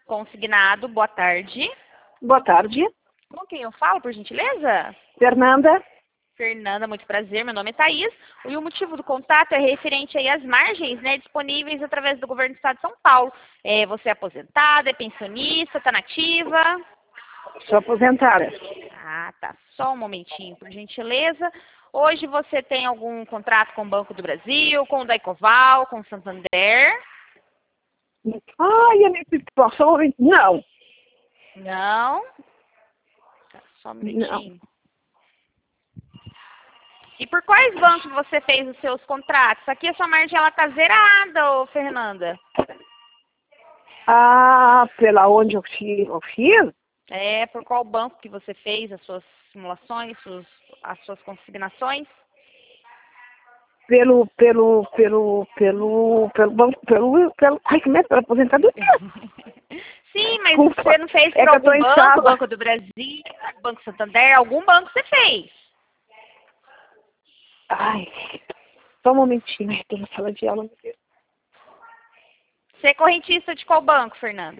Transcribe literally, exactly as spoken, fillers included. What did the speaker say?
Consignado, boa tarde. Boa tarde. Com quem eu falo, por gentileza? Fernanda. Fernanda, muito prazer, meu nome é Thaís. E o motivo do contato é referente aí às margens, né, disponíveis através do governo do estado de São Paulo. É, você é aposentada, é pensionista, está nativa? Sou aposentada. Ah, tá. Só um momentinho, por gentileza. Hoje você tem algum contrato com o Banco do Brasil, com o Daicoval, com o Santander? Ai, a minha situação... Não. Não? Tá, só um Não. minutinho. E por quais bancos você fez os seus contratos? Aqui a sua margem ela tá zerada, ô Fernanda. Ah, pela onde eu fiz, eu fiz? É, por qual banco que você fez as suas simulações, suas, as suas consignações? Pelo, pelo, pelo, pelo, pelo banco, pelo, pelo, ai, como é? Pela aposentadoria. Sim, mas Desculpa. você não fez É por que eu tô algum em banco, sala. Banco do Brasil, Banco Santander, algum banco você fez. Ai, só um momentinho. Ai, tô na sala de aula, meu Deus. Você é correntista de qual banco, Fernanda?